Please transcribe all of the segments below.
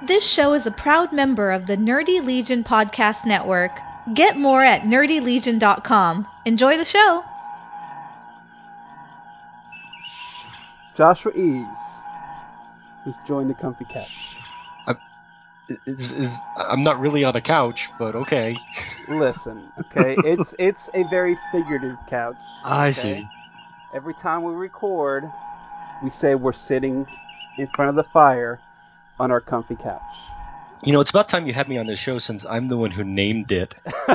This show is a proud member of the Nerdy Legion Podcast Network. Get more at nerdylegion.com. Enjoy the show. Joshua Eves has joined the comfy couch. I'm not really on a couch, but okay. Listen, okay, it's a very figurative couch. I okay? see. Every time we record, we say we're sitting in front of the fire on our comfy couch. You know, it's about time you had me on this show since I'm the one who named it.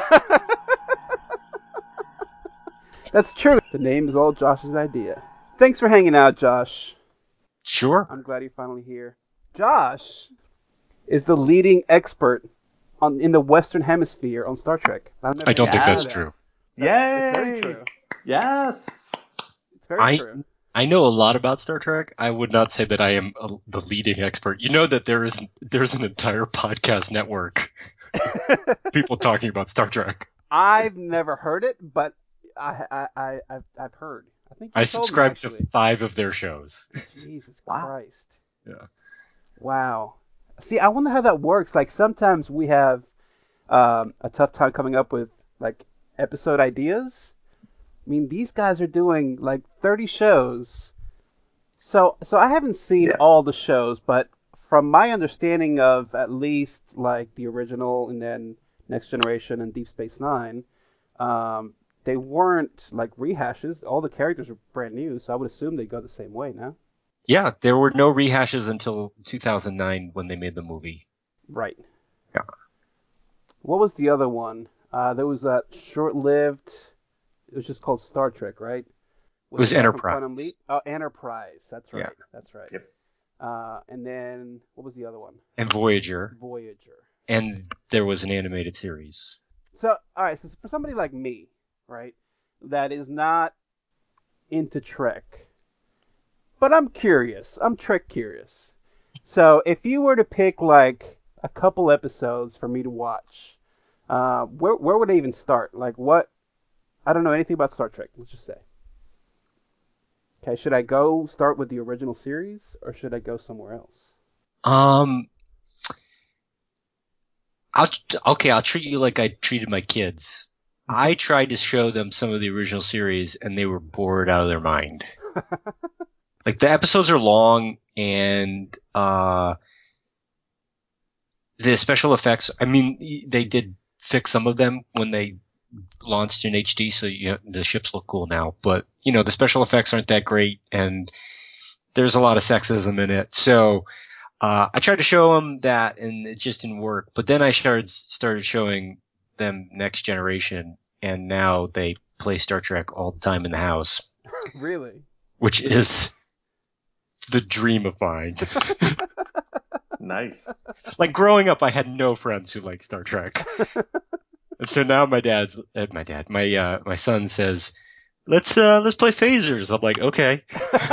That's true. The name is all Josh's idea. Thanks for hanging out, Josh. Sure. I'm glad you're finally here. Josh is the leading expert in the Western Hemisphere on Star Trek. I don't think that's true. Yay! It's very true. Yes! It's very true. I know a lot about Star Trek. I would not say that I am the leading expert. You know that there's an entire podcast network people talking about Star Trek. I've never heard it, but I've heard. I subscribe to 5 of their shows. Jesus Wow. Christ. Yeah. Wow. See, I wonder how that works. Like, sometimes we have a tough time coming up with, like, episode ideas. I mean, these guys are doing, like, 30 shows. So I haven't seen all the shows, but from my understanding of at least, like, the original and then Next Generation and Deep Space Nine, they weren't, like, rehashes. All the characters are brand new, so I would assume they go the same way, no? Yeah, there were no rehashes until 2009 when they made the movie. Right. Yeah. What was the other one? There was that short-lived... It was just called Star Trek, right? It was Enterprise. Oh, Enterprise. That's right. Yeah. That's right. Yep. And then, what was the other one? And Voyager. Voyager. And there was an animated series. So, all right, so for somebody like me, right, that is not into Trek, but I'm curious. I'm Trek curious. So, if you were to pick, like, a couple episodes for me to watch, where would I even start? Like, what? I don't know anything about Star Trek, let's just say. Okay, should I go start with the original series, or should I go somewhere else? I'll treat you like I treated my kids. I tried to show them some of the original series, and they were bored out of their mind. Like, the episodes are long, and the special effects, I mean, they did fix some of them when they launched in HD, so the ships look cool now. But, the special effects aren't that great, and there's a lot of sexism in it. So I tried to show them that, and it just didn't work. But then I started showing them Next Generation, and now they play Star Trek all the time in the house. Really? Which is the dream of mine. Nice. Like, growing up, I had no friends who liked Star Trek. And so now my son says, let's play phasers. I'm like, okay.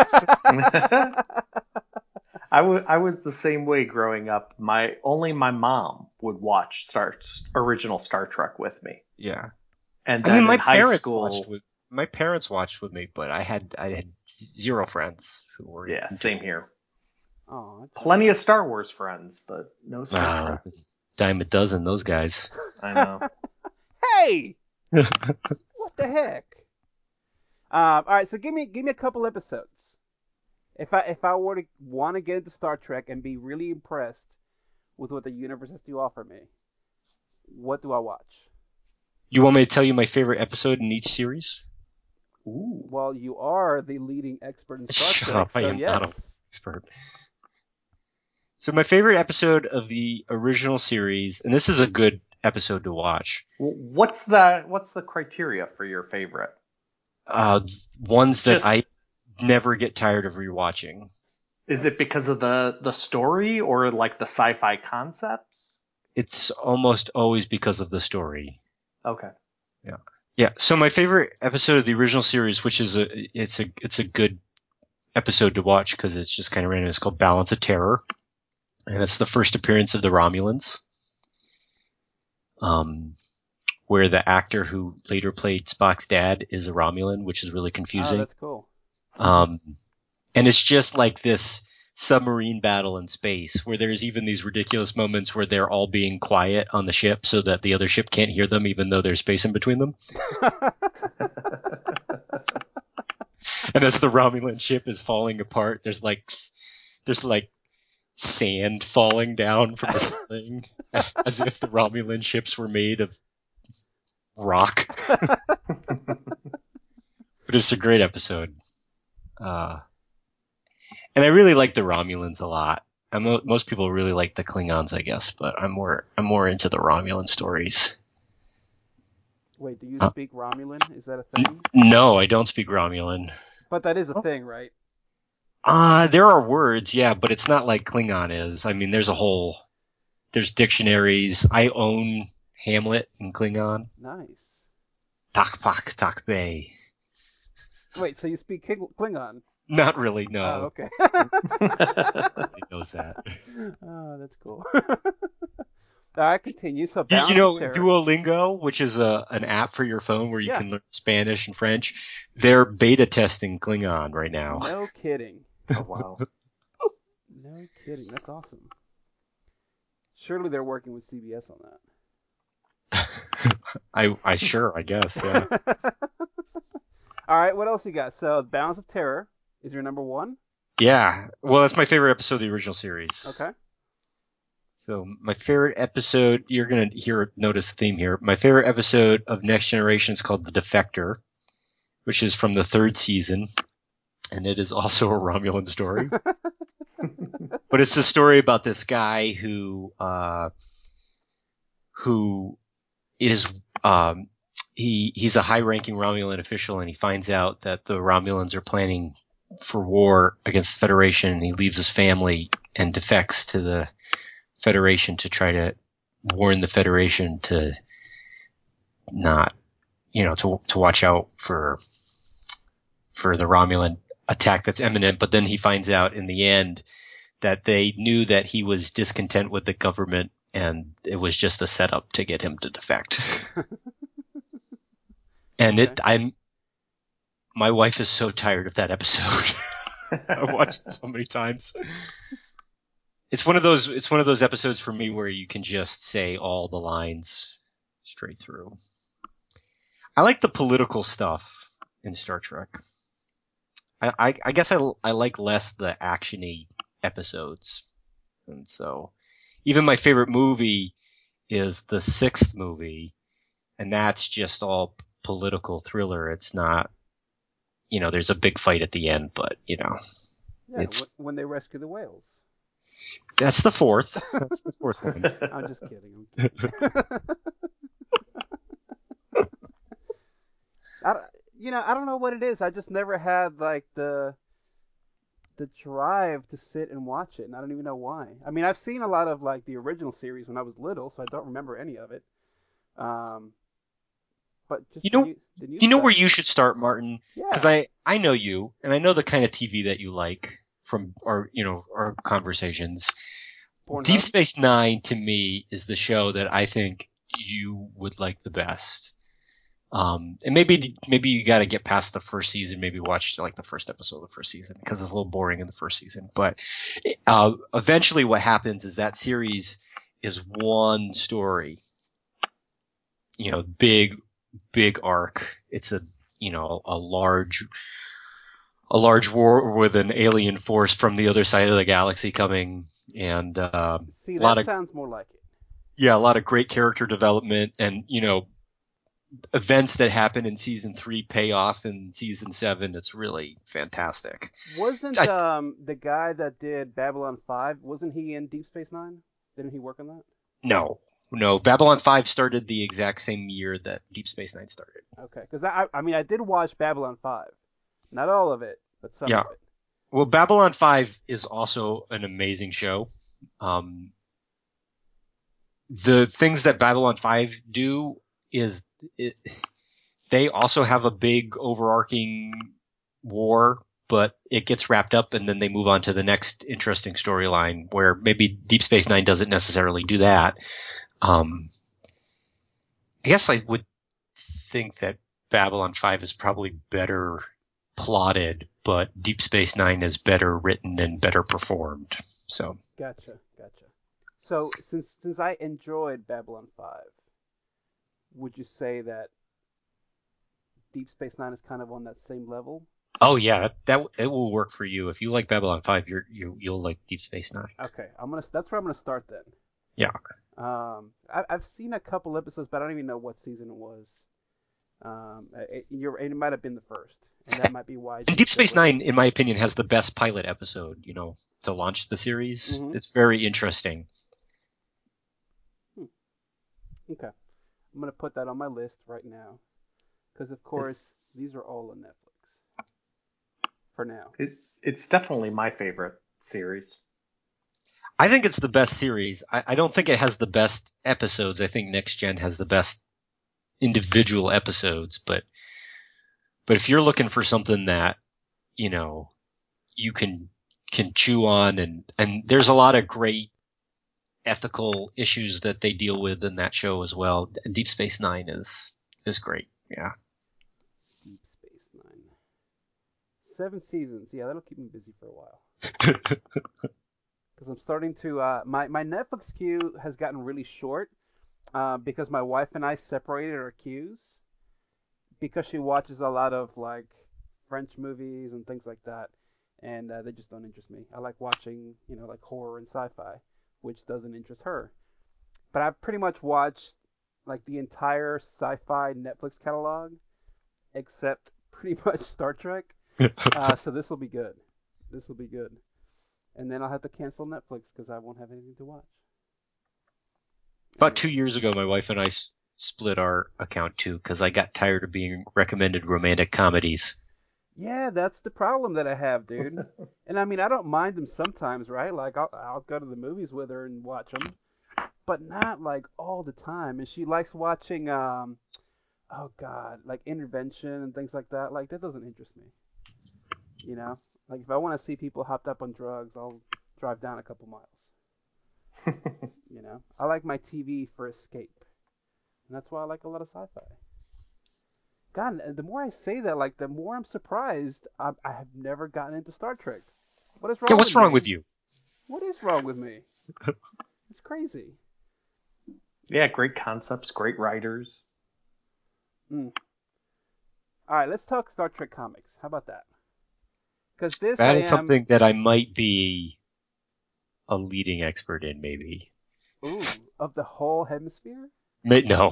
I was the same way growing up. Only my mom would watch original Star Trek with me. Yeah. And then my parents watched with me, but I had 0 friends who were. Yeah, same here. Oh, plenty of Star Wars friends, but no Star Trek. Dime a dozen, those guys. I know. Hey! What the heck? All right, so give me a couple episodes. If I were to want to get into Star Trek and be really impressed with what the universe has to offer me, what do I watch? You want me to tell you my favorite episode in each series? Ooh. Well, you are the leading expert in Star Shut Trek. up, I am not an expert. So my favorite episode of the original series, and this is a good episode to watch. What's the criteria for your favorite? Ones that I never get tired of rewatching. Is it because of the story or like the sci-fi concepts? It's almost always because of the story. Okay. Yeah. So my favorite episode of the original series, which is it's a good episode to watch because it's just kind of random. It's called Balance of Terror, and it's the first appearance of the Romulans. Where the actor who later played Spock's dad is a Romulan, which is really confusing. Oh, that's cool. And it's just like this submarine battle in space, where there's even these ridiculous moments where they're all being quiet on the ship so that the other ship can't hear them, even though there's space in between them. And as the Romulan ship is falling apart, there's like sand falling down from the ceiling, as if the Romulan ships were made of rock. But it's a great episode. And I really like the Romulans a lot. Most people really like the Klingons, I guess, but I'm more into the Romulan stories. Wait, do you speak Romulan? Is that a thing? No, I don't speak Romulan. But that is a thing, right? There are words, yeah, but it's not like Klingon is. I mean, there's dictionaries. I own Hamlet in Klingon. Nice. Takpak, takbei. Wait, so you speak Klingon? Not really, no. Oh, okay. He knows that. Oh, that's cool. All right, continue. So, You know, Duolingo, which is an app for your phone where you can learn Spanish and French, they're beta testing Klingon right now. No kidding. Oh, wow. No kidding. That's awesome. Surely they're working with CBS on that. I guess, yeah. All right, what else you got? So, Balance of Terror is your number one? Yeah. Well, that's my favorite episode of the original series. Okay. So my favorite episode, you're going to notice the theme here. My favorite episode of Next Generation is called The Defector, which is from the 3rd season. And it is also a Romulan story. But it's a story about this guy who is, he's a high-ranking Romulan official, and he finds out that the Romulans are planning for war against the Federation, and he leaves his family and defects to the Federation to try to warn the Federation to not, to watch out for the Romulan attack that's imminent. But then he finds out in the end that they knew that he was discontent with the government, and it was just a setup to get him to defect. And Okay. my wife is so tired of that episode. I watched it so many times. It's one of those episodes for me where you can just say all the lines straight through. I like the political stuff in Star Trek. I guess I like less the actiony episodes. And so even my favorite movie is the 6th movie, and that's just all political thriller. It's not, there's a big fight at the end, but Yeah, it's when they rescue the whales. That's the 4th. That's the 4th one. I'm just kidding. I don't know what it is. I just never had like the drive to sit and watch it, and I don't even know why. I mean, I've seen a lot of like the original series when I was little, so I don't remember any of it. But just you know where you should start, Martin? Yeah. Because I know you, and I know the kind of TV that you like from our conversations. Pornhub? Deep Space Nine to me is the show that I think you would like the best. And maybe you got to get past the first season, maybe watch like the first episode of the first season because it's a little boring in the first season. But eventually, what happens is that series is one story. Big arc. It's a large war with an alien force from the other side of the galaxy coming, and See, that sounds more like it. Yeah, a lot of great character development, and events that happen in season 3 pay off in season 7. It's really fantastic. Wasn't the guy that did Babylon 5, wasn't he in Deep Space Nine? Didn't he work on that? No. Babylon 5 started the exact same year that Deep Space Nine started. Okay, because I did watch Babylon 5. Not all of it, but some of it. Well, Babylon 5 is also an amazing show. The things that Babylon 5 do is they also have a big overarching war, but it gets wrapped up and then they move on to the next interesting storyline where maybe Deep Space Nine doesn't necessarily do that. I guess I would think that Babylon 5 is probably better plotted, but Deep Space Nine is better written and better performed. So Gotcha. So since I enjoyed Babylon 5, would you say that Deep Space Nine is kind of on that same level? oh yeah, that it will work for you if you like Babylon 5. You'll like Deep Space Nine. Okay, that's where I'm gonna start then. Yeah. I've seen a couple episodes, but I don't even know what season it was. It might have been the first, and that might be why. And Deep Space Nine, in my opinion, has the best pilot episode. To launch the series. Mhm. It's very interesting. Okay, I'm gonna put that on my list right now, because of course these are all on Netflix for now. It's definitely my favorite series. I think it's the best series. I don't think it has the best episodes. I think Next Gen has the best individual episodes, but if you're looking for something that, you can chew on, and there's a lot of great ethical issues that they deal with in that show as well. Deep Space Nine is great. Yeah. Deep Space Nine, 7 seasons. Yeah, that'll keep me busy for a while. Because I'm starting to my Netflix queue has gotten really short because my wife and I separated our queues because she watches a lot of like French movies and things like that, and they just don't interest me. I like watching like horror and sci-fi, which doesn't interest her. But I've pretty much watched like the entire sci-fi Netflix catalog except pretty much Star Trek. So this will be good. This will be good. And then I'll have to cancel Netflix because I won't have anything to watch. About 2 years ago, my wife and I split our account too because I got tired of being recommended romantic comedies. Yeah, that's the problem that I have, dude. And I mean, I don't mind them sometimes, right? Like I'll go to the movies with her and watch them, but not like all the time. And she likes watching oh god, like Intervention and things like that. Like that doesn't interest me. Like if I want to see people hopped up on drugs, I'll drive down a couple miles. I like my TV for escape, and that's why I like a lot of sci-fi. God, the more I say that, like the more I'm surprised. I have never gotten into Star Trek. What is wrong? Yeah, what's wrong me? with you? What is wrong with me? It's crazy. Yeah, great concepts, great writers. All right, let's talk Star Trek comics. How about that? Because that is something that I might be a leading expert in, maybe. Ooh, of the whole hemisphere? No.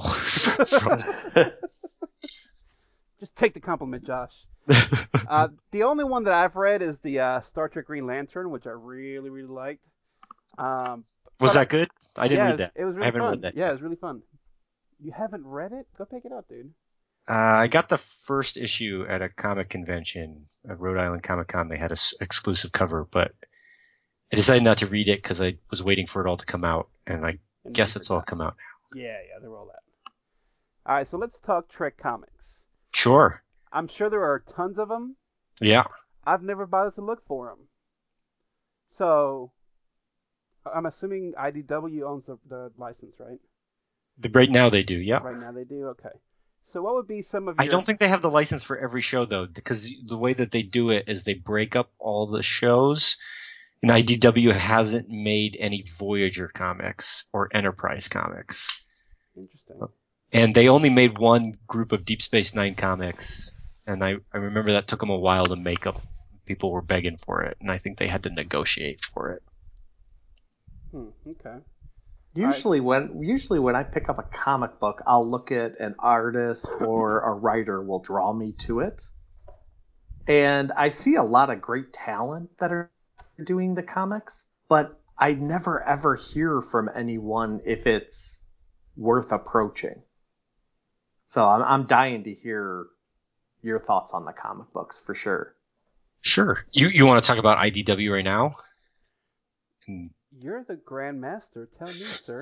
Just take the compliment, Josh. The only one that I've read is the Star Trek Green Lantern, which I really, really liked. Was that good? I didn't read that. It was really I haven't fun. read that. Yeah, it was really fun. You haven't read it? Go pick it up, dude. I got the first issue at a comic convention at Rhode Island Comic Con. They had an exclusive cover, but I decided not to read it because I was waiting for it all to come out, and I guess it's all come out now. Yeah, they're all out. All right, so let's talk Trek comics. Sure. I'm sure there are tons of them. Yeah. I've never bothered to look for them. So, I'm assuming IDW owns the license, right? Right now they do, yeah. Right now they do, okay. So what would be some of your... I don't think they have the license for every show, though, because the way that they do it is they break up all the shows, and IDW hasn't made any Voyager comics or Enterprise comics. Interesting. And they only made one group of Deep Space Nine comics, and I remember that took them a while to make up. People were begging for it, and I think they had to negotiate for it. Okay. Usually when I pick up a comic book, I'll look at an artist or a writer will draw me to it. And I see a lot of great talent that are doing the comics, but I never ever hear from anyone if it's worth approaching. So I'm dying to hear your thoughts on the comic books for sure. Sure. You want to talk about IDW right now? You're the Grand Master. Tell me, sir.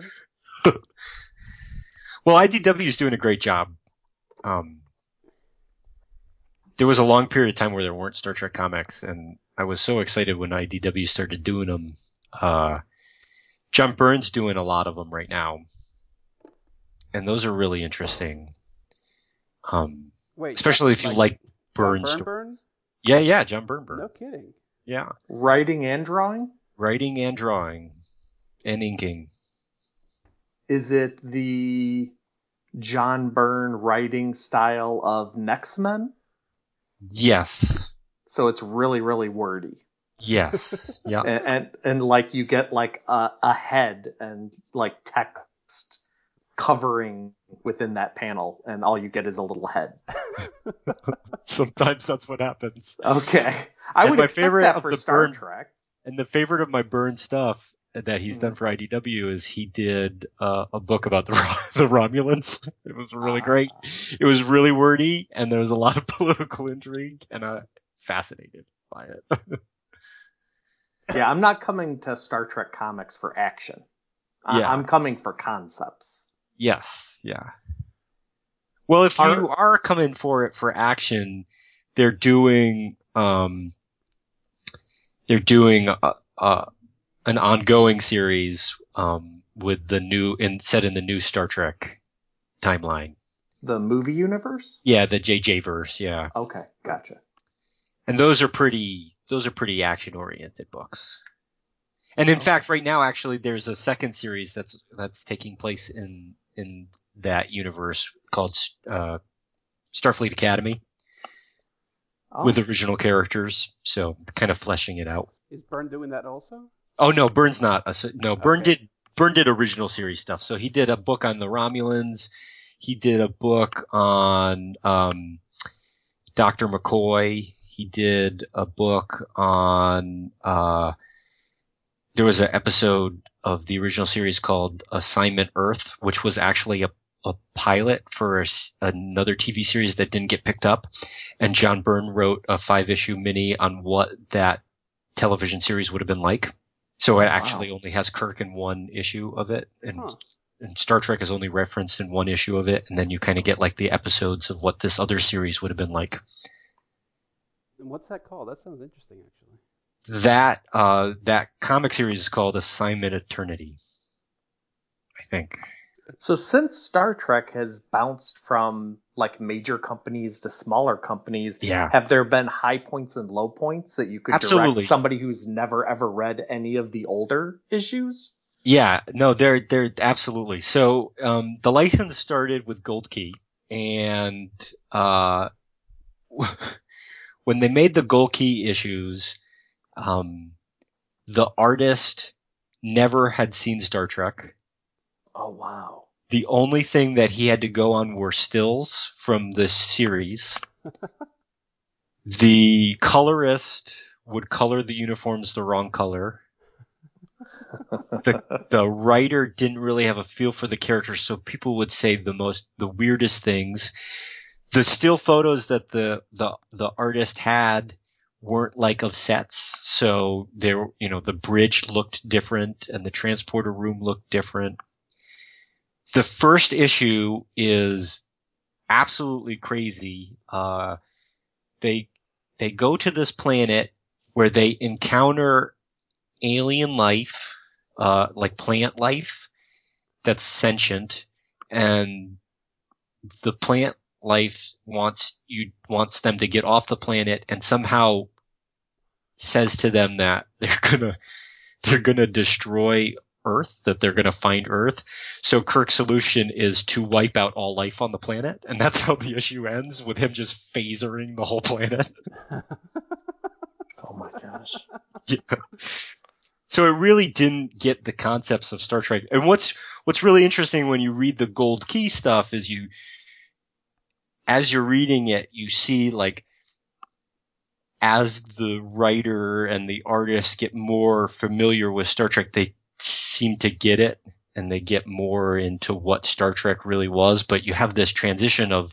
Well, IDW is doing a great job. There was a long period of time where there weren't Star Trek comics, and I was so excited when IDW started doing them. John Byrne's doing a lot of them right now, and those are really interesting. Wait, especially if you like Byrne's. Burns? Yeah, John Byrne. No kidding. Yeah. Writing and drawing? Writing and drawing and inking. Is it the John Byrne writing style of Next Men? Yes. So it's really, really wordy. Yes. Yeah. And like you get like a head and like text covering within that panel, and all you get is a little head. Sometimes that's what happens. Okay. I And would my expect favorite that of for the Star Byrne- Trek. And the favorite of my Byrne stuff that he's done for IDW is he did a book about the Romulans. It was really great. It was really wordy, and there was a lot of political intrigue, and I'm fascinated by it. Yeah, I'm not coming to Star Trek comics for action. Yeah. I'm coming for concepts. Yes, yeah. Well, if you are coming for it for action, they're doing an ongoing series with set in the new Star Trek timeline. The movie universe? Yeah, the JJ verse. Yeah. Okay, gotcha. And those are pretty action oriented books. And in fact, right now, actually, there's a second series that's taking place in that universe called Starfleet Academy with original characters. So kind of fleshing it out. Is Byrne doing that also? Oh no, Byrne's not. Byrne Okay. did original series stuff. So he did a book on the Romulans. He did a book on Dr. McCoy. He did a book on there was an episode of the original series called Assignment Earth, which was actually a pilot for another TV series that didn't get picked up. And John Byrne wrote a 5-issue mini on what that television series would have been like. So it actually only has Kirk in one issue of it. And Star Trek is only referenced in one issue of it. And then you kind of get like the episodes of what this other series would have been like. And what's that called? That sounds interesting, actually. That comic series is called Assignment Eternity, I think. So since Star Trek has bounced from like major companies to smaller companies, have there been high points and low points that you could direct somebody who's never ever read any of the older issues? Yeah, no, they're absolutely. So the license started with Gold Key, and when they made the Gold Key issues, the artist never had seen Star Trek. Oh, wow. The only thing that he had to go on were stills from the series. The colorist would color the uniforms the wrong color. The writer didn't really have a feel for the characters, so people would say the weirdest things. The still photos that the artist had weren't like of sets, so the bridge looked different and the transporter room looked different. The first issue is absolutely crazy. They go to this planet where they encounter alien life, like plant life that's sentient, and the plant life wants them to get off the planet and somehow says to them that they're gonna destroy Earth, that they're gonna find Earth. So Kirk's solution is to wipe out all life on the planet, and that's how the issue ends, with him just phasering the whole planet. Oh my gosh. Yeah. So it really didn't get the concepts of Star Trek. And what's really interesting when you read the Gold Key stuff is as you're reading it, you see like as the writer and the artist get more familiar with Star Trek, they seem to get it and they get more into what Star Trek really was. But you have this transition of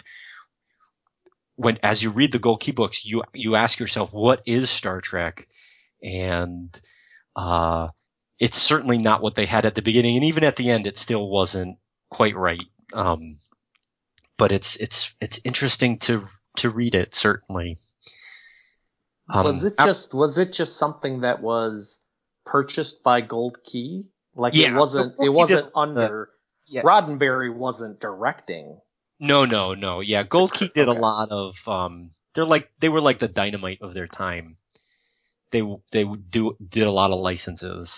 as you read the Gold Key books, you ask yourself, what is Star Trek? And it's certainly not what they had at the beginning, and even at the end, it still wasn't quite right. But it's interesting to read it, certainly. Was it just something that was purchased by Gold Key? Like it wasn't under Roddenberry wasn't directing. No. Yeah, Gold Key did a lot of they were like the Dynamite of their time. They did a lot of licenses.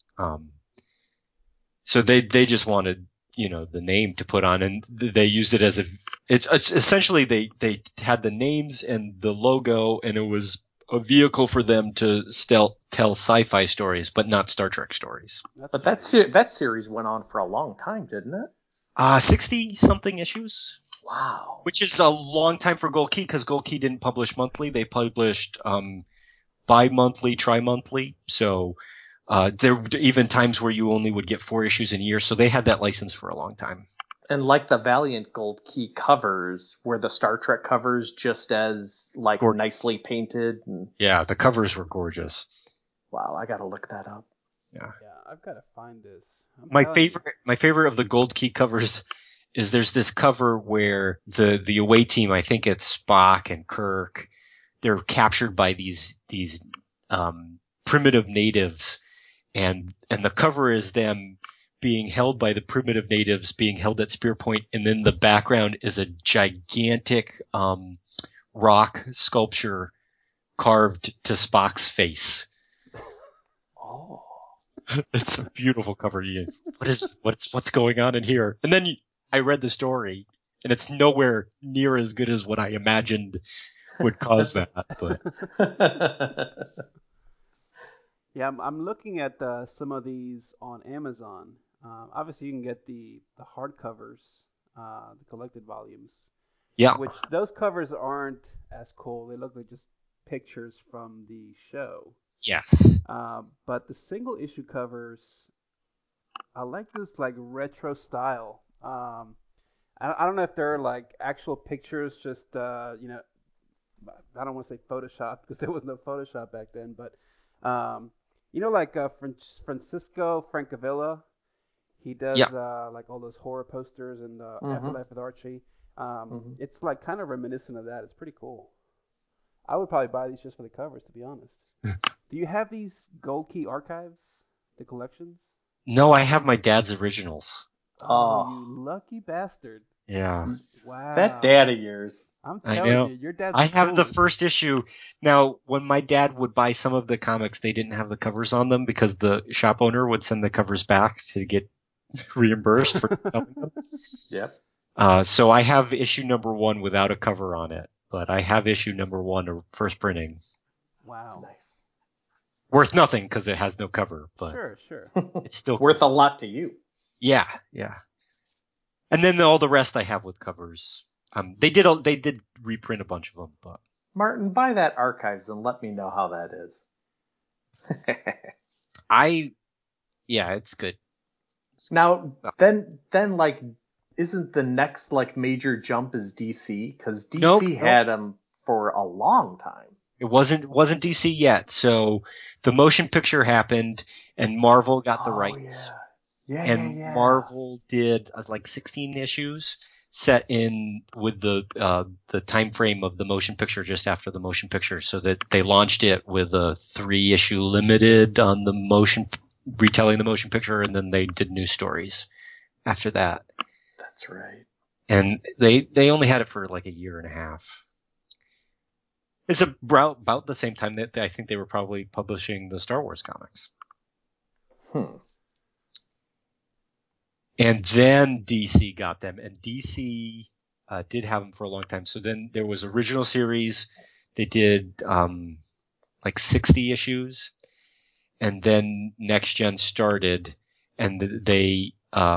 So they just wanted, the name to put on, and they used it as it's essentially they had the names and the logo, and it was a vehicle for them to tell sci-fi stories, but not Star Trek stories. But that series went on for a long time, didn't it? 60 something issues. Wow. Which is a long time for Gold Key, because Gold Key didn't publish monthly. They published bi-monthly, tri-monthly. So there were even times where you only would get 4 issues in a year. So they had that license for a long time. And like the Valiant Gold Key covers, were the Star Trek covers just as nicely painted? Yeah, the covers were gorgeous. Wow, I gotta look that up. Yeah, I've got to find this. My favorite of the Gold Key covers is there's this cover where the away team, I think it's Spock and Kirk, they're captured by these primitive natives, and the cover is them being held by the primitive natives, being held at spear point, and then the background is a gigantic rock sculpture carved to Spock's face. Oh. It's a beautiful cover. What's going on in here? And then I read the story, and it's nowhere near as good as what I imagined would cause that. But yeah, I'm looking at some of these on Amazon. Obviously, you can get the hardcovers, the collected volumes. yeah, Which those covers aren't as cool. They look like just pictures from the show. yes, But the single issue covers, I like this like retro style. I don't know if they're like actual pictures, just I don't want to say Photoshop because there was no Photoshop back then, but like Francisco Francavilla, he does like all those horror posters and Afterlife with Archie. It's like kind of reminiscent of that. It's pretty cool. I would probably buy these just for the covers, to be honest. Do you have these Gold Key archives, the collections? no, I have my dad's originals. Oh, you lucky bastard! Yeah, Wow, that dad of yours. I'm I telling know. you, your dad's. I have cool. the first issue. Now, when my dad would buy some of the comics, they didn't have the covers on them because the shop owner would send the covers back to get reimbursed for selling them. Yep. So I have issue number 1 without a cover on it, but I have issue number 1, or first printing. Wow. Nice. Worth nothing because it has no cover, but Sure. it's still worth a lot to you. Yeah. And then all the rest I have with covers. They did reprint a bunch of them, but Martin, buy that archives and let me know how that is. it's good. Now, then, like, isn't the next like major jump is DC? Because DC had them for a long time. It wasn't DC yet. So the motion picture happened, and Marvel got the rights. Yeah. Marvel did like 16 issues set in with the time frame of the motion picture just after the motion picture, so that they launched it with a 3-issue limited on the motion, retelling the motion picture, and then they did new stories after that. That's right. And they only had it for like a year and a half. It's about the same time that I think they were probably publishing the Star Wars comics. And then DC got them, and DC did have them for a long time. So then there was original series. They did like 60 issues, and then Next Gen started, and they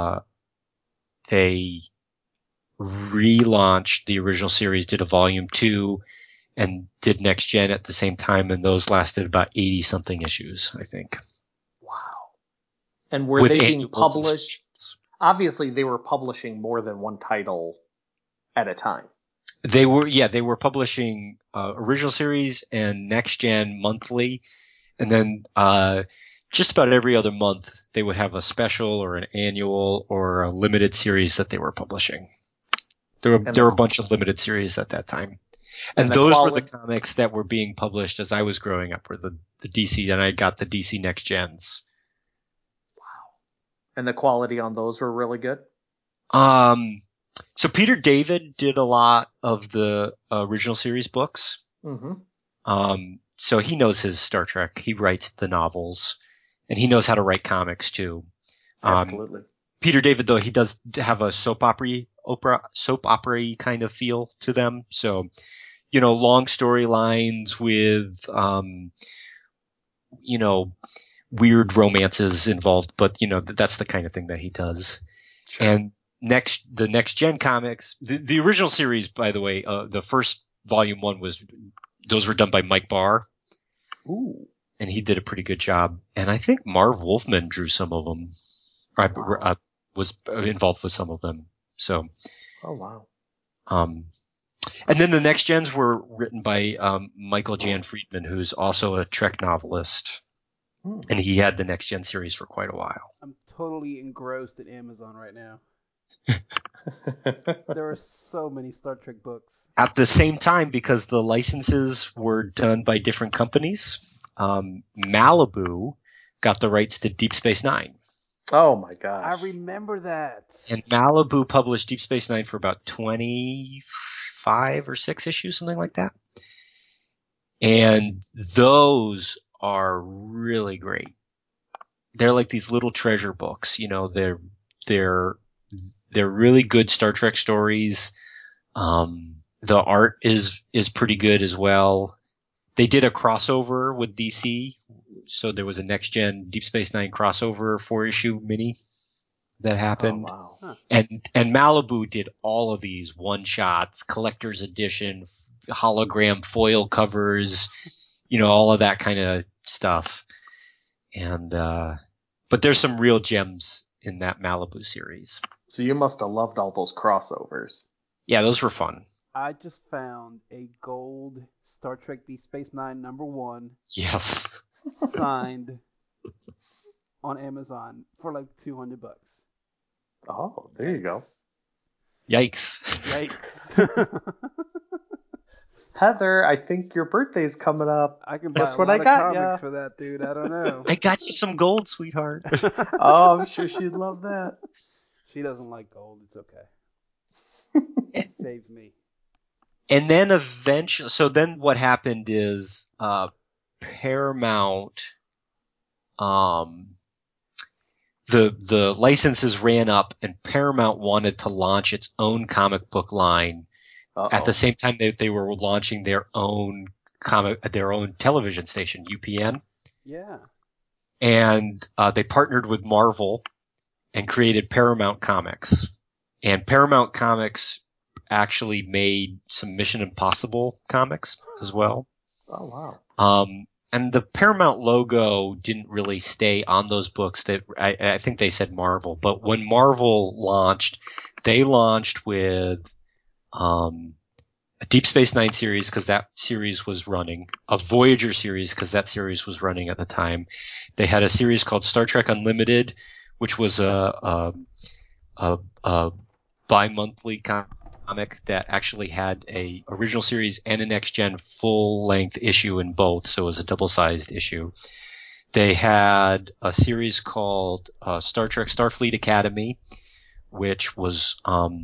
relaunched the original series, did a volume 2, and did Next Gen at the same time, and those lasted about 80 something issues, I think. Wow. And were they being published? Obviously, they were publishing more than one title at a time. They were publishing original series and Next Gen monthly, and then just about every other month they would have a special or an annual or a limited series that they were publishing. There were a bunch of limited series at that time. And those were the comics that were being published as I was growing up, were the DC, and I got the DC Next Gens. Wow. And the quality on those were really good? So Peter David did a lot of the original series books. So he knows his Star Trek. He writes the novels, and he knows how to write comics too. Absolutely. Peter David, though, he does have a soap opera kind of feel to them. So, long storylines with, weird romances involved, but that's the kind of thing that he does. Sure. And the next gen comics, the original series, by the way, the first volume 1 those were done by Mike Barr. Ooh. And he did a pretty good job. And I think Marv Wolfman drew some of them. Wow. Was involved with some of them. So. Oh wow. And then the next gens were written by Michael Jan Friedman, who's also a Trek novelist. And he had the next gen series for quite a while. I'm totally engrossed in Amazon right now. There are so many Star Trek books. At the same time, because the licenses were done by different companies, Malibu got the rights to Deep Space Nine. Oh my gosh. I remember that. And Malibu published Deep Space Nine for about 25 or 6 issues, something like that. And those are really great. They're like these little treasure books, they're really good Star Trek stories. The art is pretty good as well. They did a crossover with DC. So there was a next gen Deep Space Nine crossover 4-issue mini that happened. Oh, wow. And Malibu did all of these one shots, collector's edition, hologram foil covers, all of that kind of stuff. And, but there's some real gems in that Malibu series. So you must have loved all those crossovers. Yeah, those were fun. I just found a gold Star Trek Deep Space Nine #1. Yes. Signed on Amazon for like $200. Oh, there you go. Yikes. Heather, I think your birthday's coming up. I can buy Guess a what lot I got of comics ya? for that, dude. I don't know. I got you some gold, sweetheart. Oh, I'm sure she'd love that. She doesn't like gold. It's okay. It saves me. And then eventually, so then what happened is Paramount, the licenses ran up, and Paramount wanted to launch its own comic book line. At the same time they were launching their own television station, UPN. Yeah. And they partnered with Marvel and created Paramount Comics. And Paramount Comics actually made some Mission Impossible comics as well. Oh, wow. And the Paramount logo didn't really stay on those books. I think they said Marvel. But when Marvel launched, they launched with a Deep Space Nine series, because that series was running, a Voyager series, because that series was running at the time. They had a series called Star Trek Unlimited, which was a bi-monthly comic that actually had a original series and a next gen full length issue in both, so it was a double-sized issue. They had a series called Star Trek Starfleet Academy, which was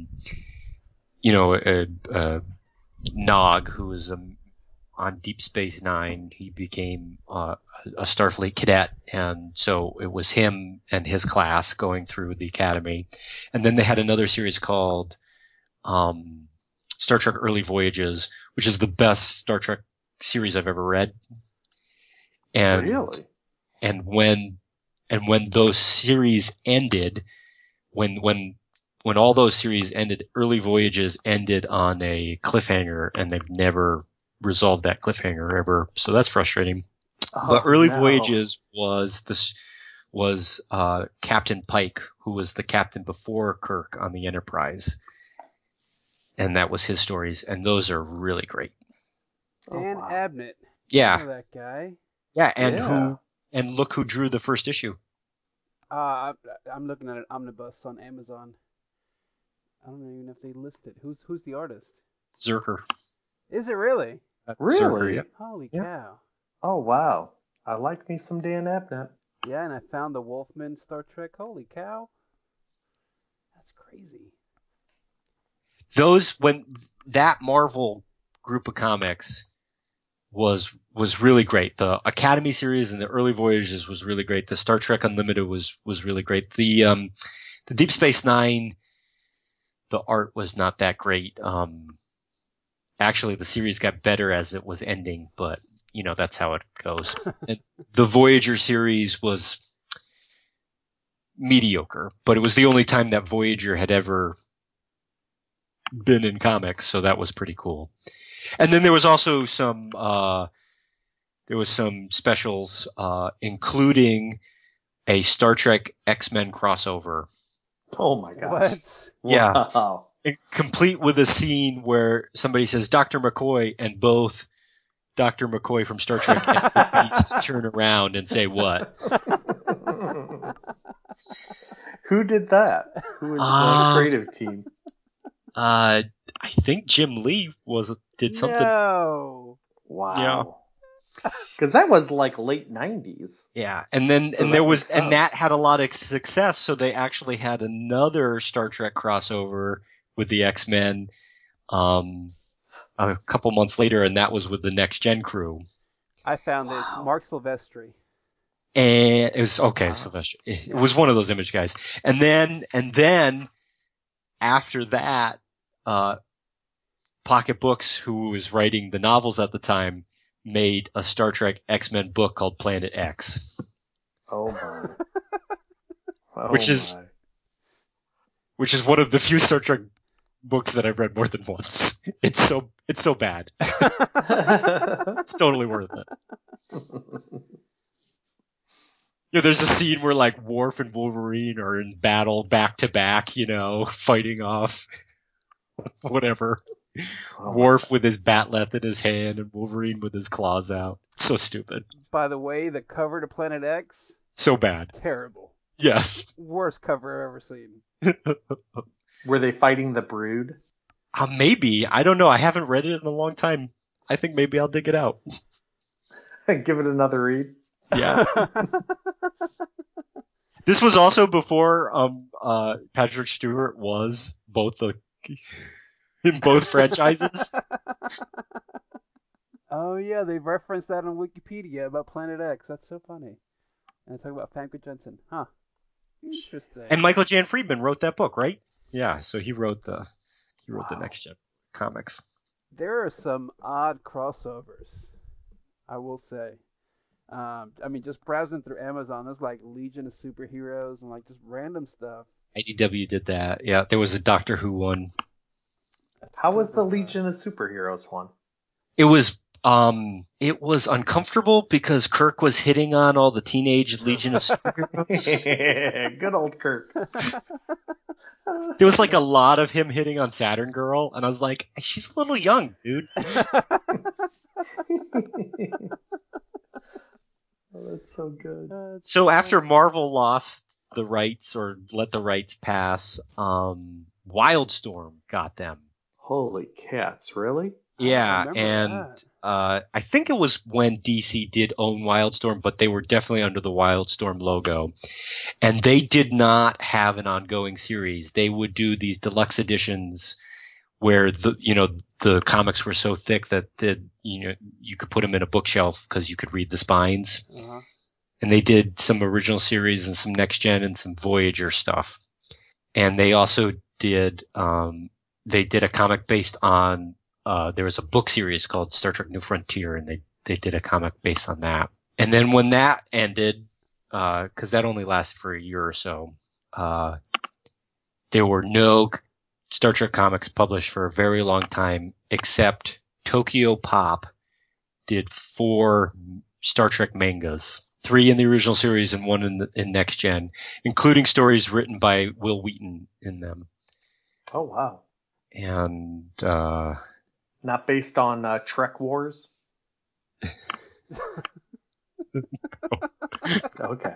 Nog, who was on Deep Space Nine. He became a Starfleet cadet, and so it was him and his class going through the academy. And then they had another series called Star Trek Early Voyages, which is the best Star Trek series I've ever read. And really? And when those series ended, when all those series ended, Early Voyages ended on a cliffhanger, and they've never resolved that cliffhanger ever. So that's frustrating. But Early Voyages was Captain Pike, who was the captain before Kirk on the Enterprise. And that was his stories, and those are really great. Dan Abnett. Yeah. I know that guy. Yeah, and look who drew the first issue. I'm looking at an omnibus on Amazon. I don't even know if they list it. Who's the artist? Zerker. Is it really? Really? Zerker, yeah. Holy Yeah. cow. Oh, wow. I like me some Dan Abnett. Yeah, and I found the Wolfman Star Trek. Holy cow. That's crazy. when that Marvel group of comics was really great. The Academy series and the early Voyages was really great. The Star Trek Unlimited was really great. The Deep Space Nine, the art was not that great. Actually, the series got better as it was ending, but that's how it goes. And the Voyager series was mediocre, but it was the only time that Voyager had ever been in comics, so that was pretty cool. And then there was also some specials, including a Star Trek X-Men crossover. Oh my gosh. What? Yeah. Wow. Complete with a scene where somebody says Dr. McCoy, and both Dr. McCoy from Star Trek and the Beast turn around and say what? Who did that? Who was the creative team? I think Jim Lee did something. No. Wow. Because that was like late 90s. Yeah, and that had a lot of success, so they actually had another Star Trek crossover with the X-Men a couple months later, and that was with the Next Gen crew. I found it's Mark Silvestri. And it was Sylvester. It was one of those Image guys. And then after that, Pocket Books, who was writing the novels at the time, made a Star Trek X-Men book called Planet X. Oh my. Which is one of the few Star Trek books that I've read more than once. It's so bad. It's totally worth it. There's a scene where like Worf and Wolverine are in battle back to back, fighting off whatever. Worf with his bat'leth in his hand and Wolverine with his claws out. It's so stupid. By the way, the cover to Planet X? So bad. Terrible. Yes. Worst cover I've ever seen. Were they fighting the Brood? Maybe. I don't know. I haven't read it in a long time. I think maybe I'll dig it out. Give it another read. Yeah. This was also before Patrick Stewart was in both franchises. Oh yeah, they've referenced that on Wikipedia about Planet X. That's so funny. And they talk about Famke Janssen. Huh. Interesting. And Michael Jan Friedman wrote that book, right? Yeah, so he wrote the Next Gen comics. There are some odd crossovers, I will say. Just browsing through Amazon, there's like Legion of Superheroes and like just random stuff. IDW did that. Yeah, there was a Doctor Who one. How was the Legion of Superheroes one? It was uncomfortable because Kirk was hitting on all the teenage Legion of Superheroes. Good old Kirk. There was like a lot of him hitting on Saturn Girl, and I was like, she's a little young, dude. Oh, that's so good. So after Marvel lost the rights or let the rights pass, Wildstorm got them. Holy cats, really? Yeah, and I think it was when DC did own Wildstorm, but they were definitely under the Wildstorm logo. And they did not have an ongoing series. They would do these deluxe editions where the comics were so thick that you could put them in a bookshelf because you could read the spines. Uh-huh. And they did some original series and some Next Gen and some Voyager stuff. And they also did a comic based on there was a book series called Star Trek New Frontier, and they did a comic based on that. And then when that ended, because that only lasted for a year or so, there were no Star Trek comics published for a very long time, except Tokyo Pop did 4 Star Trek mangas, 3 in the original series and 1 in Next Gen, including stories written by Will Wheaton in them. Oh, wow. And not based on Trek Wars? Okay.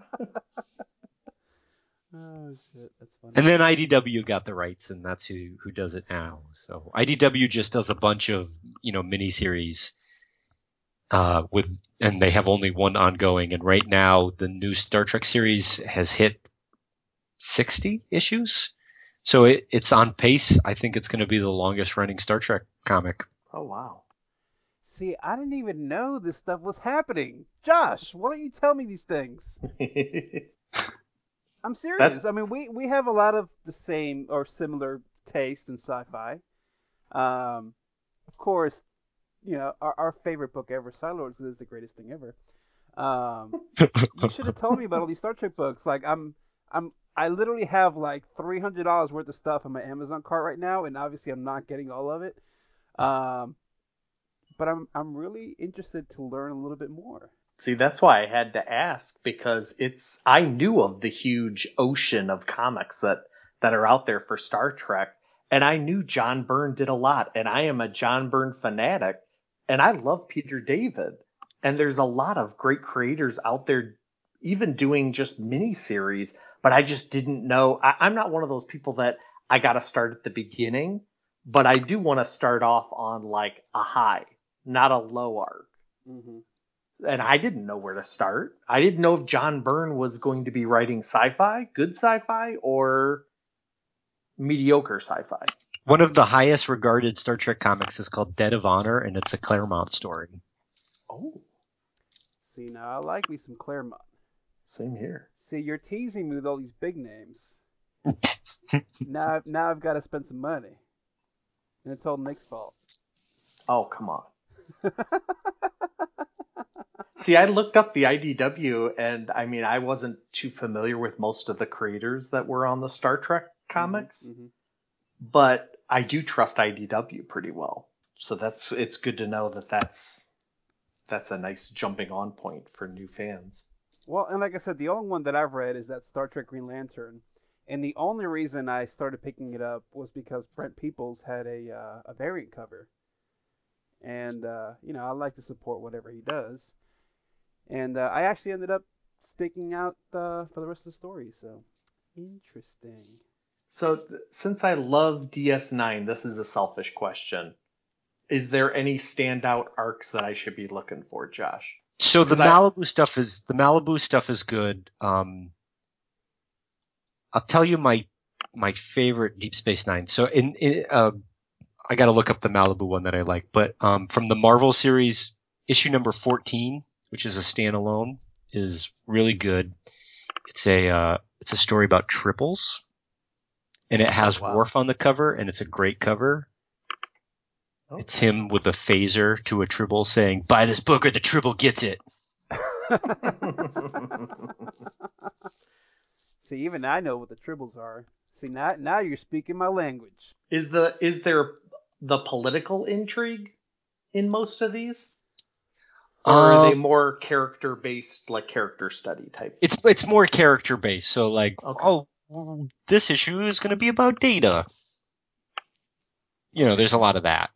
Oh shit, that's funny. And then IDW got the rights, and that's who does it now. So IDW just does a bunch of miniseries, and they have only one ongoing. And right now, the new Star Trek series has hit 60 issues. So it's on pace. I think it's going to be the longest running Star Trek comic. Oh, wow. See, I didn't even know this stuff was happening. Josh, why don't you tell me these things? I'm serious. I mean, we have a lot of the same or similar taste in sci-fi. Of course, our favorite book ever, Skylords, is the greatest thing ever. You should have told me about all these Star Trek books. Like I literally have like $300 worth of stuff on my Amazon cart right now, and obviously I'm not getting all of it. Um, but I'm really interested to learn a little bit more. See, that's why I had to ask, because I knew of the huge ocean of comics that are out there for Star Trek, and I knew John Byrne did a lot, and I am a John Byrne fanatic, and I love Peter David. And there's a lot of great creators out there even doing just miniseries, but I just didn't know. I'm not one of those people that I got to start at the beginning, but I do want to start off on like a high, not a low arc. Mm-hmm. And I didn't know where to start. I didn't know if John Byrne was going to be writing sci-fi, good sci-fi, or mediocre sci-fi. One of the highest regarded Star Trek comics is called Dead of Honor, and it's a Claremont story. Oh. See, now I like me some Claremont. Same here. See, you're teasing me with all these big names. now I've got to spend some money. And it's all Nick's fault. Oh, come on. See, I looked up the IDW, and I mean, I wasn't too familiar with most of the creators that were on the Star Trek comics, but I do trust IDW pretty well. So it's good to know that's a nice jumping on point for new fans. Well, and like I said, the only one that I've read is that Star Trek Green Lantern, and the only reason I started picking it up was because Brent Peoples had a variant cover, and I like to support whatever he does. And I actually ended up sticking out for the rest of the story. So interesting. So since I love DS9, this is a selfish question. Is there any standout arcs that I should be looking for, Josh? So the Malibu stuff is good. I'll tell you my favorite Deep Space Nine. So I got to look up the Malibu one that I like, but from the Marvel series, issue number 14, which is a standalone, is really good. It's a story about triples, and it has Worf on the cover, and it's a great cover. Okay. It's him with a phaser to a Tribble saying, "Buy this book or the Tribble gets it." See, even I know what the Tribbles are. See, now you're speaking my language. Is there the political intrigue in most of these? Or are they more character based, like character study type? It's more character based. So like, okay. This issue is going to be about Data. There's a lot of that.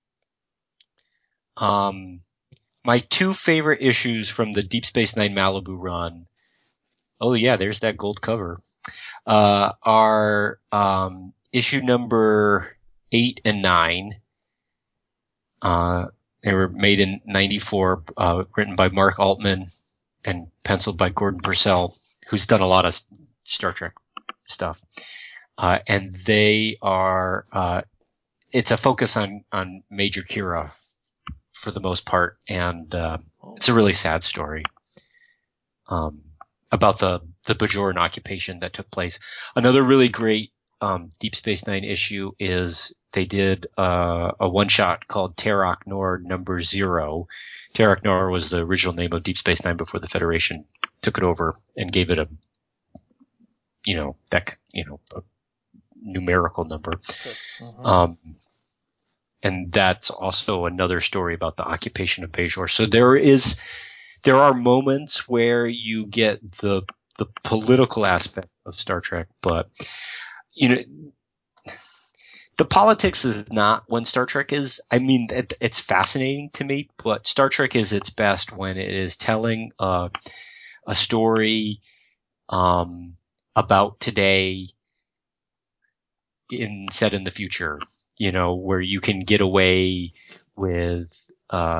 My two favorite issues from the Deep Space Nine Malibu run. Oh yeah, there's that gold cover. Are issue number 8 and 9. They were made in '94, written by Mark Altman and penciled by Gordon Purcell, who's done a lot of Star Trek stuff. And they are, it's a focus on Major Kira for the most part, and it's a really sad story about the Bajoran occupation that took place. Another really great Deep Space Nine issue is they did a one-shot called Terok Nor number 0. Terok Nor was the original name of Deep Space Nine before the Federation took it over and gave it a numerical number. Uh-huh. And that's also another story about the occupation of Bajor. So there are moments where you get the political aspect of Star Trek, but the politics is not when Star Trek is. I mean, it's fascinating to me, but Star Trek is its best when it is telling a story about today set in the future. Where you can get away with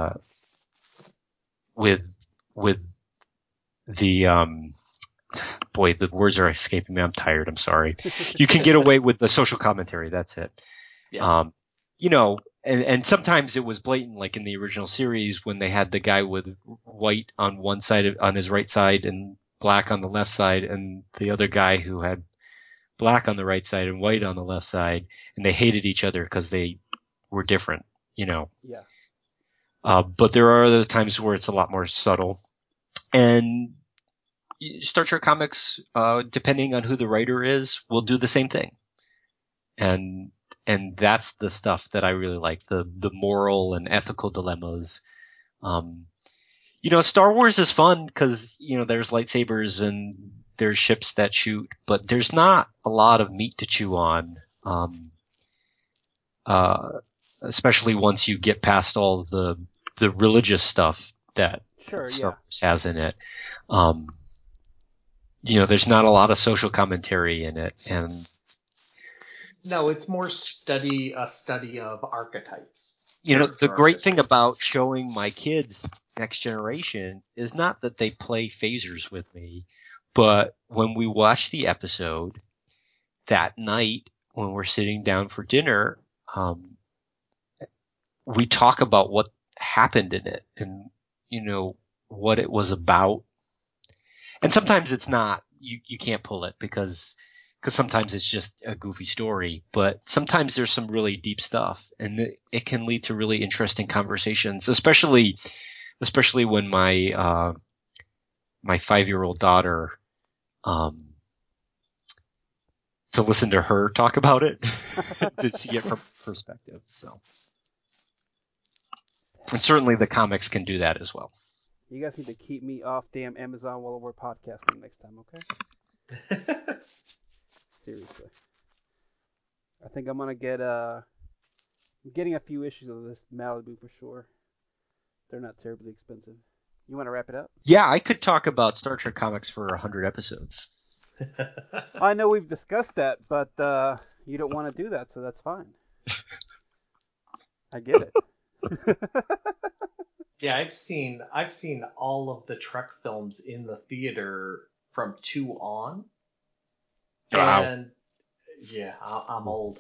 the boy, the words are escaping me. I'm tired. I'm sorry. You can get away with the social commentary. That's it. Yeah. You know, and sometimes it was blatant, like in the original series when they had the guy with white on one side, on his right side, and black on the left side, and the other guy who had black on the right side and white on the left side, and they hated each other because they were different, you know. Yeah. But there are other times where it's a lot more subtle. And Star Trek comics, depending on who the writer is, will do the same thing. And that's the stuff that I really like, the moral and ethical dilemmas. You know, Star Wars is fun because, you know, there's lightsabers and there's ships that shoot, but there's not a lot of meat to chew on. Especially once you get past all the religious stuff that Star Wars has in it. You know, there's not a lot of social commentary in it, and no, it's more a study of archetypes. You know, the great thing about showing my kids Next Generation is not that they play phasers with me, but when we watch the episode that night when we're sitting down for dinner, we talk about what happened in it and, you know, what it was about. And sometimes it's not, you can't pull it because sometimes it's just a goofy story, but sometimes there's some really deep stuff and it can lead to really interesting conversations, especially when my 5-year-old daughter, to listen to her talk about it, to see it from perspective. So, and certainly the comics can do that as well. You guys need to keep me off damn Amazon while we're podcasting next time, okay? Seriously. I think I'm gonna get I'm getting a few issues of this Malibu for sure. They're not terribly expensive. You want to wrap it up? Yeah, I could talk about Star Trek comics for 100 episodes. I know we've discussed that, but you don't want to do that, so that's fine. I get it. Yeah, I've seen all of the Trek films in the theater from 2 on. Wow. And yeah, I'm old.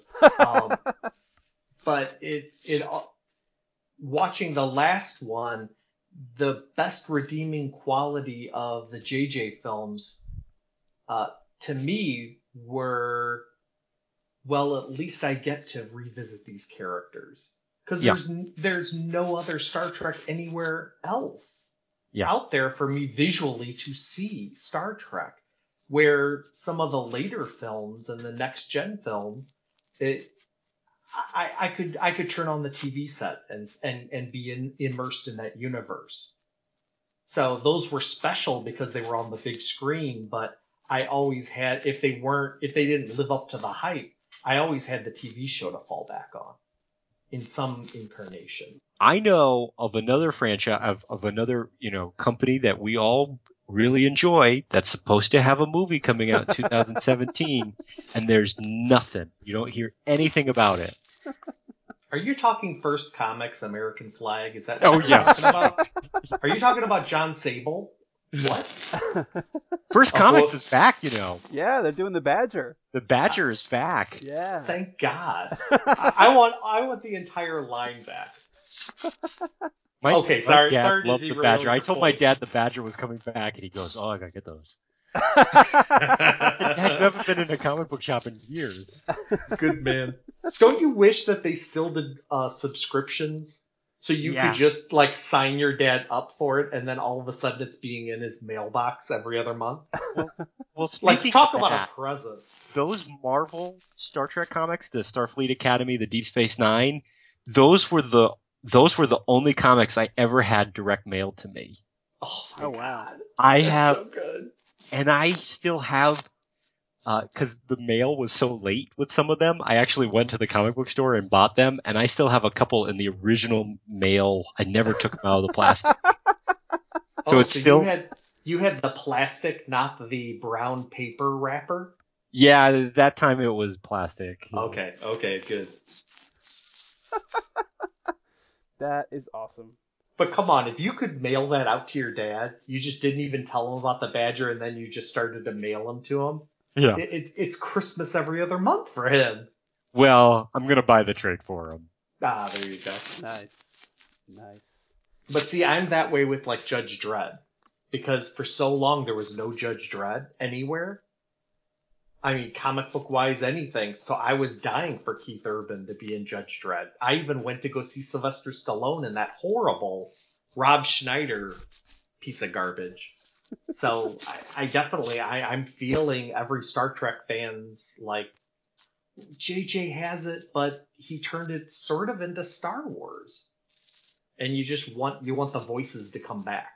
But it watching the last one, the best redeeming quality of the JJ films, to me, were, well, at least I get to revisit these characters. Because there's no other Star Trek anywhere else out there for me visually to see Star Trek. Where some of the later films and the next gen film, I could turn on the TV set and be immersed in that universe. So those were special because they were on the big screen, but I always had, if they didn't live up to the hype, I always had the TV show to fall back on in some incarnation. I know of another franchise, of another, you know, company that we all really enjoy that's supposed to have a movie coming out in 2017, and there's nothing. You don't hear anything about it. Are you talking First Comics, American Flag? Is that what you're talking about? Are you talking about John Sable? What? First Comics is back, you know. Yeah, they're doing the Badger. The Badger is back. Yeah. Thank God. I want the entire line back. My dad loved the Badger. I told my dad the Badger was coming back, and he goes, "Oh, I gotta get those." I said, "Dad, you haven't been in a comic book shop in years." Good man. Don't you wish that they still did subscriptions? So you could just like sign your dad up for it, and then all of a sudden it's being in his mailbox every other month. Well, like talk about a present. Those Marvel Star Trek comics, the Starfleet Academy, the Deep Space Nine, those were the only comics I ever had direct mailed to me. Oh my God! That's so good. And I still have. Because the mail was so late with some of them, I actually went to the comic book store and bought them, and I still have a couple in the original mail. I never took them out of the plastic. So it's still. You had the plastic, not the brown paper wrapper? Yeah, that time it was plastic. Okay, good. That is awesome. But come on, if you could mail that out to your dad, you just didn't even tell him about the badger, and then you just started to mail him to him. Yeah. It's Christmas every other month for him. Well, I'm gonna buy the trade for him. Ah, there you go. Nice. But see, I'm that way with like Judge Dredd, because for so long there was no Judge Dredd anywhere. I mean, comic book wise, anything. So I was dying for Keith Urban to be in Judge Dredd. I even went to go see Sylvester Stallone in that horrible Rob Schneider piece of garbage. So I definitely, I'm feeling every Star Trek fan's like, JJ has it, but he turned it sort of into Star Wars. And you just want the voices to come back.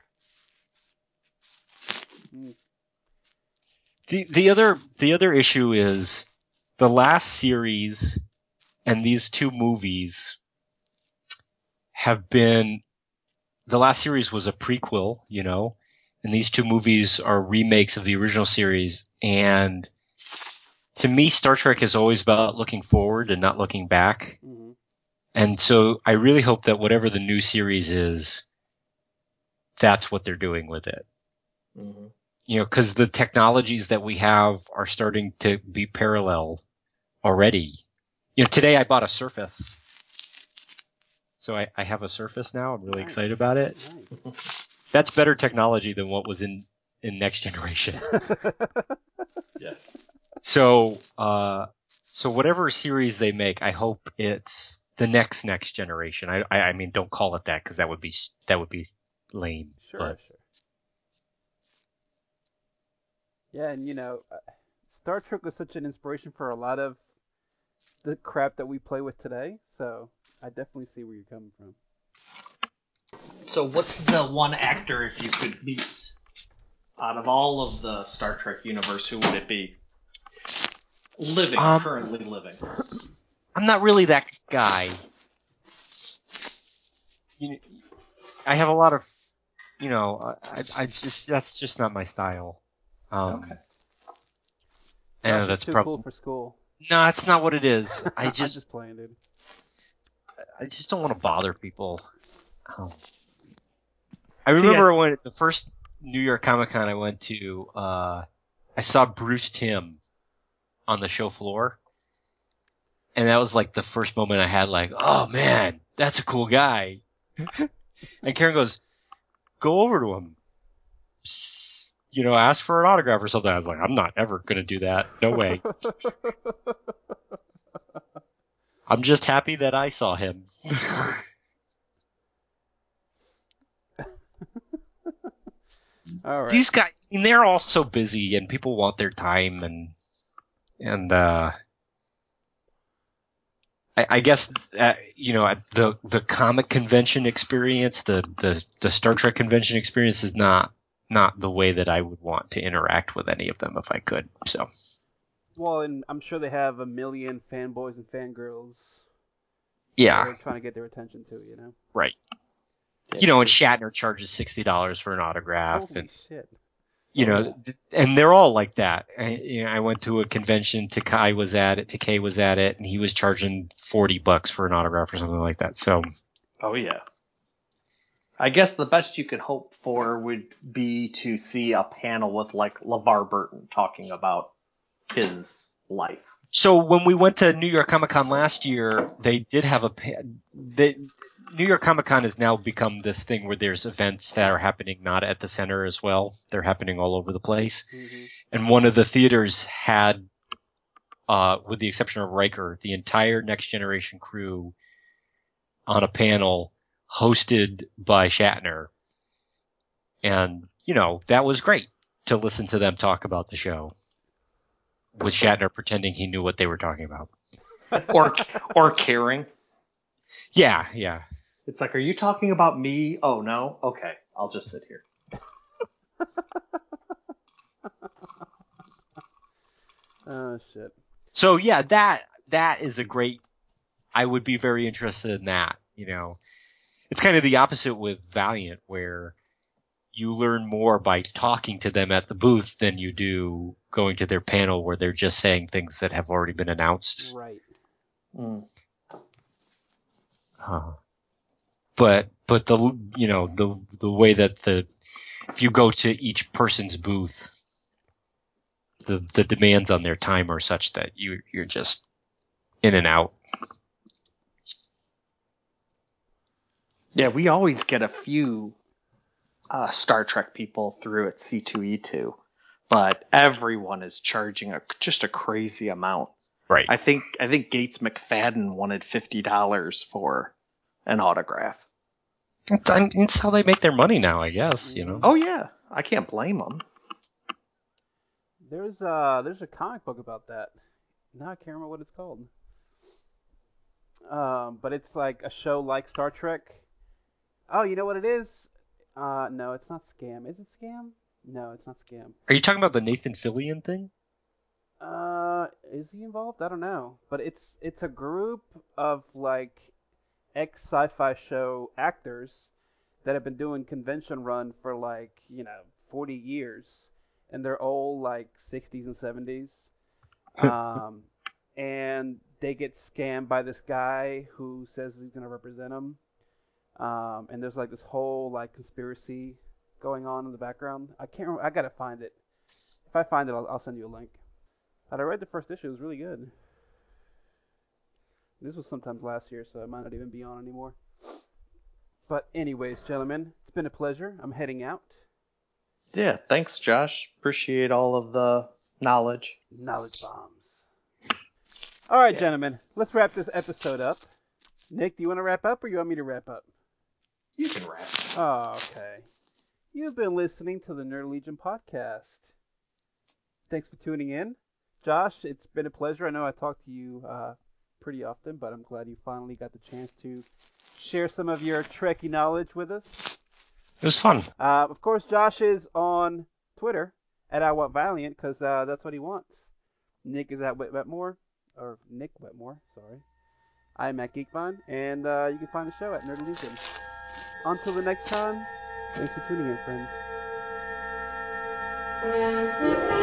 The other issue is the last series and these two movies have been. The last series was a prequel, you know, and these two movies are remakes of the original series. And to me, Star Trek is always about looking forward and not looking back. Mm-hmm. And so I really hope that whatever the new series is, that's what they're doing with it. Mm-hmm. You know, because the technologies that we have are starting to be parallel already. You know, today I bought a Surface. So I have a Surface now. I'm really excited about it. Nice. That's better technology than what was in Next Generation. Yes. So whatever series they make, I hope it's the next Generation. I mean, don't call it that because that would be lame. Sure. Yeah, and you know, Star Trek was such an inspiration for a lot of the crap that we play with today. So I definitely see where you're coming from. So what's the one actor, if you could meet, out of all of the Star Trek universe, who would it be? Currently living. I'm not really that guy. You know, I have a lot of, you know, I just that's just not my style. Okay. And that's too probably cool for school. No, that's not what it is. I'm just playing, dude. I just don't want to bother people. I remember when the first New York Comic Con I went to, I saw Bruce Timm on the show floor. And that was like the first moment I had like, oh man, that's a cool guy. And Karen goes, go over to him. You know, ask for an autograph or something. I was like, I'm not ever going to do that. No way. I'm just happy that I saw him. All right. These guys, I mean, they're all so busy and people want their time and I guess you know, the comic convention experience, the Star Trek convention experience is not the way that I would want to interact with any of them if I could. So. Well, and I'm sure they have a million fanboys and fangirls. Yeah. They're trying to get their attention too, you know. Right. You know, and Shatner charges $60 for an autograph. Holy and shit. You know, and they're all like that. I went to a convention. Takei was at it, and he was charging $40 for an autograph or something like that. So. Oh yeah. I guess the best you could hope for would be to see a panel with like LeVar Burton talking about his life. So when we went to New York Comic Con last year, they did have New York Comic Con has now become this thing where there's events that are happening not at the center as well. They're happening all over the place. Mm-hmm. And one of the theaters had, with the exception of Riker, the entire Next Generation crew on a panel hosted by Shatner. And, you know, that was great to listen to them talk about the show. With Shatner pretending he knew what they were talking about. or caring. Yeah, yeah. It's like, are you talking about me? Oh, no? Okay, I'll just sit here. Oh, shit. So, yeah, that is a great... I would be very interested in that, you know. It's kind of the opposite with Valiant, where you learn more by talking to them at the booth than you do going to their panel where they're just saying things that have already been announced. Right. But but the way that if you go to each person's booth, the demands on their time are such that you're just in and out. Yeah, we always get a few Star Trek people through at C2E2, but everyone is charging just a crazy amount. Right. I think Gates McFadden wanted $50 for an autograph. It's how they make their money now, I guess. Oh yeah, I can't blame them. There's a comic book about that. Now I can't remember what it's called. But it's like a show like Star Trek. Oh, you know what it is? No, it's not Scam. Is it Scam? No, it's not Scam. Are you talking about the Nathan Fillion thing? Is he involved? I don't know. But it's a group of like ex-sci-fi show actors that have been doing convention run for 40 years, and they're all like 60s and 70s. And they get scammed by this guy who says he's going to represent them. And there's like this whole like conspiracy going on in the background. I can't remember. I gotta find it. If I find it, I'll send you a link. But I read the first issue. It was really good. This was sometimes last year, so it might not even be on anymore. But anyways, gentlemen, it's been a pleasure. I'm heading out. Yeah, thanks, Josh. Appreciate all of the knowledge. Knowledge bombs. All right, gentlemen, let's wrap this episode up. Nick, do you want to wrap up, or you want me to wrap up? You can wrap. Oh, okay. You've been listening to the Nerd Legion podcast. Thanks for tuning in. Josh, it's been a pleasure. I know I talk to you pretty often, but I'm glad you finally got the chance to share some of your Trekkie knowledge with us. It was fun. Of course, Josh is on Twitter at iWantValiant because that's what he wants. Nick is at Wetmore, or Nick Wetmore, sorry. I'm at Geekvine, and you can find the show at Nerd Legion. Until the next time, thanks for tuning in, friends.